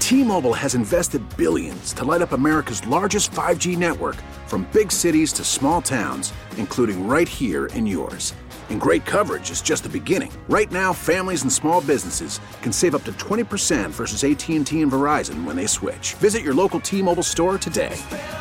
T-Mobile has invested billions to light up America's largest 5G network, from big cities to small towns, including right here in yours. And great coverage is just the beginning. Right now, families and small businesses can save up to 20% versus AT&T and Verizon when they switch. Visit your local T-Mobile store today.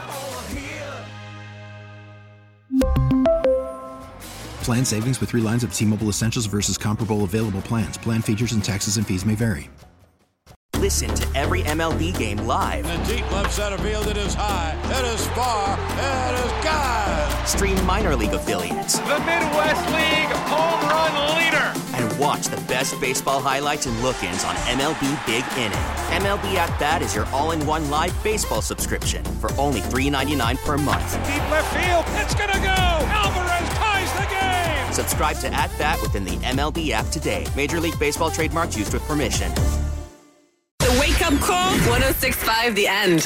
Plan savings with 3 lines of T-Mobile Essentials versus comparable available plans. Plan features and taxes and fees may vary. Listen to every MLB game live. In the deep left center field, it is high, it is far, it is gone. Stream minor league affiliates. The Midwest League home run leader. And watch the best baseball highlights and look-ins on MLB Big Inning. MLB At Bat is your all-in-one live baseball subscription for only $3.99 per month. Deep left field, it's gonna go. Alvarez ties the game. Subscribe to At Bat within the MLB app today. Major League Baseball trademarks used with permission. The Wake Up Call, 106.5 The End.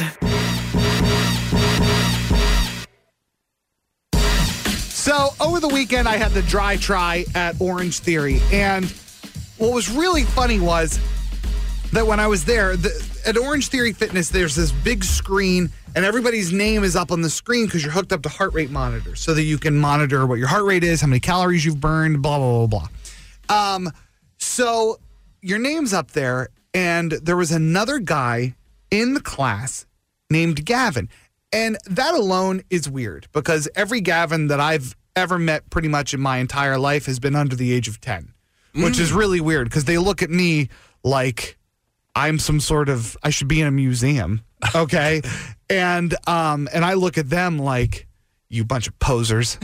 So, over the weekend, I had the dry try at Orange Theory. And what was really funny was that when I was there, at Orange Theory Fitness, there's this big screen, and everybody's name is up on the screen because you're hooked up to heart rate monitors so that you can monitor what your heart rate is, how many calories you've burned, blah, blah, blah, blah. So, your name's up there. And there was another guy in the class named Gavin. And that alone is weird because every Gavin that I've ever met pretty much in my entire life has been under the age of 10, which is really weird because they look at me like I'm some sort of, I should be in a museum. Okay. and I look at them like, you bunch of posers.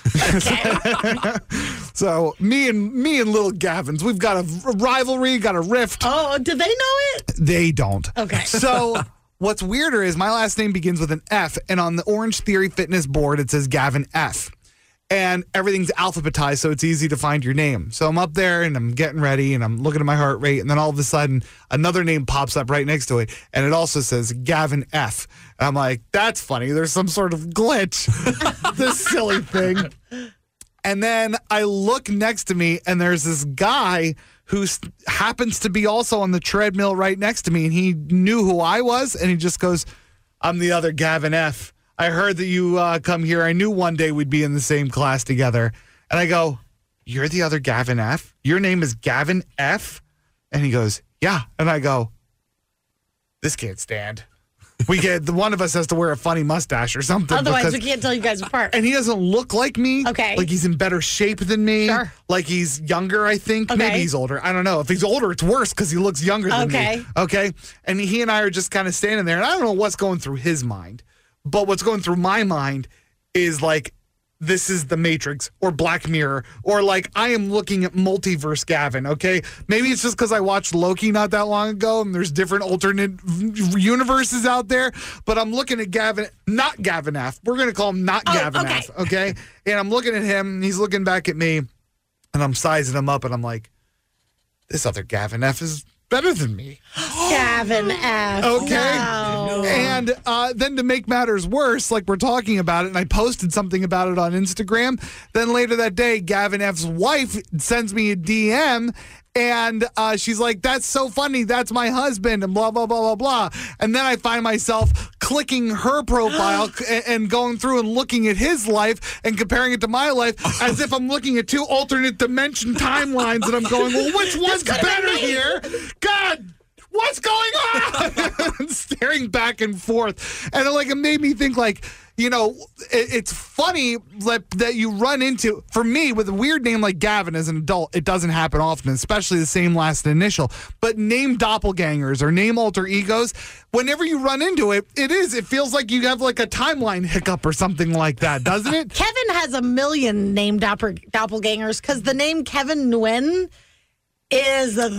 So me and little Gavins, we've got a rivalry, got a rift. Oh, do they know it? They don't. Okay. So what's weirder is my last name begins with an F, and on the Orange Theory Fitness board, it says Gavin F. And everything's alphabetized, so it's easy to find your name. So I'm up there, and I'm getting ready, and I'm looking at my heart rate, and then all of a sudden, another name pops up right next to it, and it also says Gavin F. And I'm like, that's funny. There's some sort of glitch. This silly thing. And then I look next to me, and there's this guy who happens to be also on the treadmill right next to me, and he knew who I was, and he just goes, I'm the other Gavin F. I heard that you come here. I knew one day we'd be in the same class together. And I go, you're the other Gavin F? Your name is Gavin F? And he goes, yeah. And I go, this can't stand. The one of us has to wear a funny mustache or something. Otherwise, we can't tell you guys apart. And he doesn't look like me. Okay. Like he's in better shape than me. Sure. Like he's younger, I think. Okay. Maybe he's older. I don't know. If he's older, it's worse because he looks younger than Okay. me. Okay. And he and I are just kind of standing there. And I don't know what's going through his mind. But what's going through my mind is like, this is the Matrix or Black Mirror, or like I am looking at multiverse Gavin, okay? Maybe it's just because I watched Loki not that long ago and there's different alternate universes out there, but I'm looking at Gavin, not Gavin F. We're going to call him not Gavin okay. F, okay? And I'm looking at him and he's looking back at me and I'm sizing him up and I'm like, this other Gavin F is better than me. Gavin F. Okay. Wow. And then to make matters worse, like we're talking about it, and I posted something about it on Instagram. Then later that day, Gavin F's wife sends me a DM, and she's like, that's so funny. That's my husband, and blah, blah, blah, blah, blah. And then I find myself clicking her profile and going through and looking at his life and comparing it to my life as if I'm looking at two alternate dimension timelines, and I'm going, well, which one's better here? God, what's going on? Staring back and forth. And it made me think, like, you know, it's funny that you run into, for me, with a weird name like Gavin as an adult, it doesn't happen often, especially the same last initial. But name doppelgangers or name alter egos, whenever you run into it, it feels like you have like a timeline hiccup or something like that, doesn't it? Kevin has a million named doppelgangers because the name Kevin Nguyen is the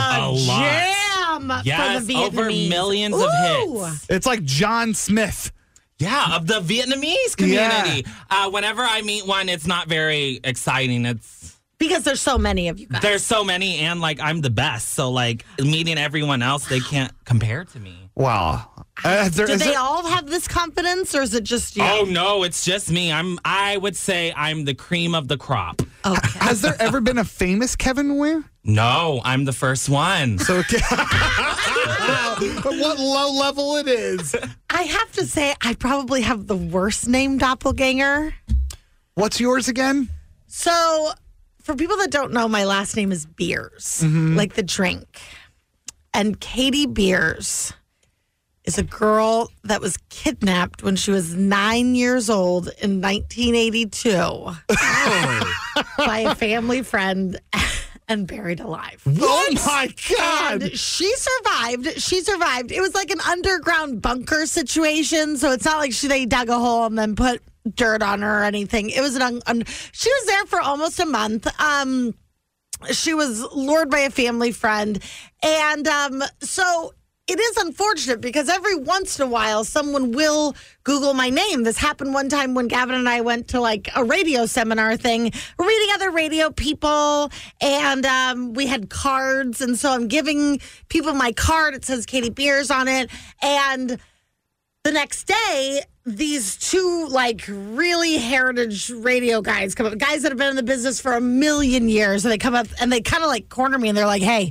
jam yes, for the Vietnamese. Over millions of hits. It's like John Smith. Yeah, of the Vietnamese community. Yeah. Whenever I meet one, it's not very exciting. It's because there's so many of you guys. There's so many, and like I'm the best. So like meeting everyone else, they can't compare to me. Wow. Do they all have this confidence, or is it just you? Oh no, it's just me. I would say I'm the cream of the crop. Okay. Has there ever been a famous Kevin Nguyen? No, I'm the first one. So, what low level it is. I have to say, I probably have the worst name doppelganger. What's yours again? So, for people that don't know, my last name is Beers, like the drink. And Katie Beers is a girl that was kidnapped when she was 9 years old in 1982 by a family friend and buried alive. Oh, my God. And she survived. It was like an underground bunker situation, so it's not like they dug a hole and then put dirt on her or anything. It was she was there for almost a month. She was lured by a family friend. And so it is unfortunate because every once in a while someone will Google my name. This happened one time when Gavin and I went to like a radio seminar thing, reading other radio people, and we had cards. And so I'm giving people my card. It says Katie Beers on it. And the next day, these two like really heritage radio guys come up, guys that have been in the business for 1 million years, and they come up and they kind of like corner me and they're like, hey,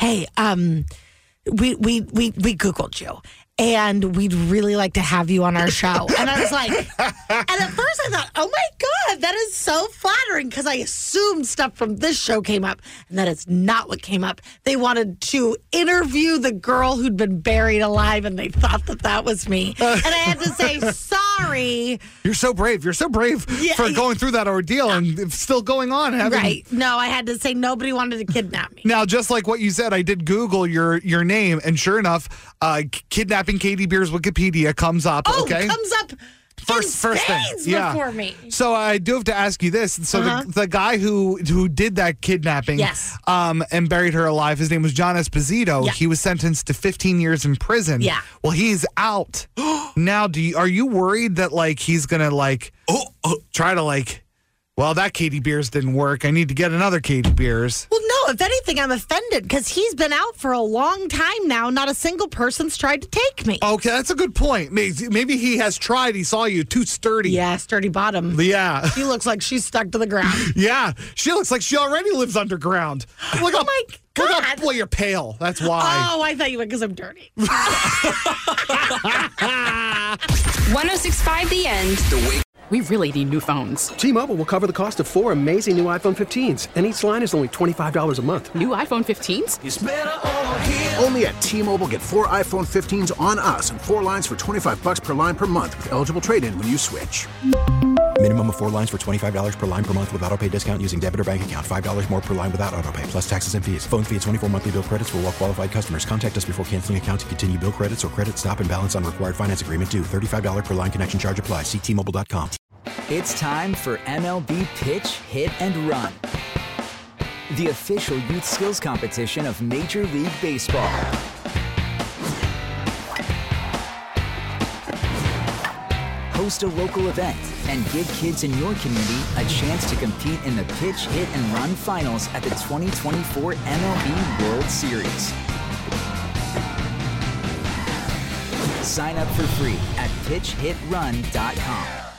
we Googled you and we'd really like to have you on our show. And I was like, and at first I thought, oh my God, that is so flattering, because I assumed stuff from this show came up, and that is not what came up. They wanted to interview the girl who'd been buried alive, and they thought that was me. And I had to say, sorry. You're so brave. You're so brave for going through that ordeal and it's still going on. Right. No, I had to say nobody wanted to kidnap me. Now, just like what you said, I did Google your name, and sure enough, kidnapping Katie Beers Wikipedia comes up. Oh, okay? Comes up first thing. Before me. So I do have to ask you this. So the guy who did that kidnapping, and buried her alive, his name was John Esposito. Yeah. He was sentenced to 15 years in prison. Yeah. Well, he's out now. Are you worried that like he's gonna like try to like? Well, that Katie Beers didn't work. I need to get another Katie Beers. Well, no, if anything, I'm offended because he's been out for a long time now. Not a single person's tried to take me. Okay, that's a good point. Maybe he has tried. He saw you too sturdy. Yeah, sturdy bottom. Yeah. She looks like she's stuck to the ground. Yeah, she looks like she already lives underground. Look my God. Look up, well, you're pale. That's why. Oh, I thought you went because I'm dirty. 106.5 The End. We really need new phones. T-Mobile will cover the cost of 4 amazing new iPhone 15s, and each line is only $25 a month. New iPhone 15s? It's better over here. Only at T-Mobile, get 4 iPhone 15s on us and 4 lines for $25 per line per month with eligible trade-in when you switch. Minimum of 4 lines for $25 per line per month with autopay discount using debit or bank account. $5 more per line without autopay, plus taxes and fees. Phone fee at 24 monthly bill credits for well-qualified customers. Contact us before canceling account to continue bill credits or credit stop and balance on required finance agreement due. $35 per line connection charge applies. See T-Mobile.com. It's time for MLB Pitch, Hit, and Run, the official youth skills competition of Major League Baseball. Host a local event and give kids in your community a chance to compete in the Pitch, Hit, and Run finals at the 2024 MLB World Series. Sign up for free at pitchhitrun.com.